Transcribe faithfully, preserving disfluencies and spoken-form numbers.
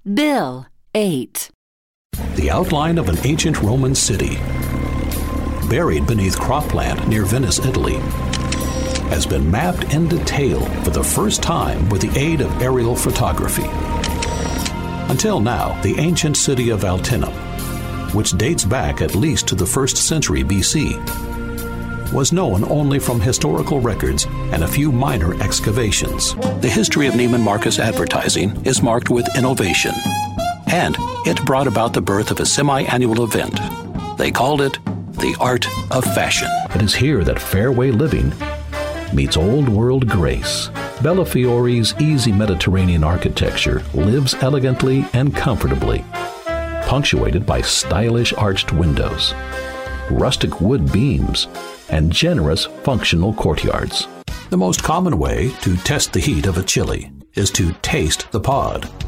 Bill, eight. The outline of an ancient Roman city, buried beneath cropland near Venice, Italy, has been mapped in detail for the first time with the aid of aerial photography. Until now, the ancient city of Altinum, which dates back at least to the first century B C, was known only from historical records and a few minor excavations. The history of Neiman Marcus advertising is marked with innovation, and it brought about the birth of a semi-annual event. They called it the Art of Fashion. It is here that fairway living meets old world grace. Bella Fiore's easy Mediterranean architecture lives elegantly and comfortably, punctuated by stylish arched windows, rustic wood beams, and generous functional courtyards. The most common way to test the heat of a chili is to taste the pod.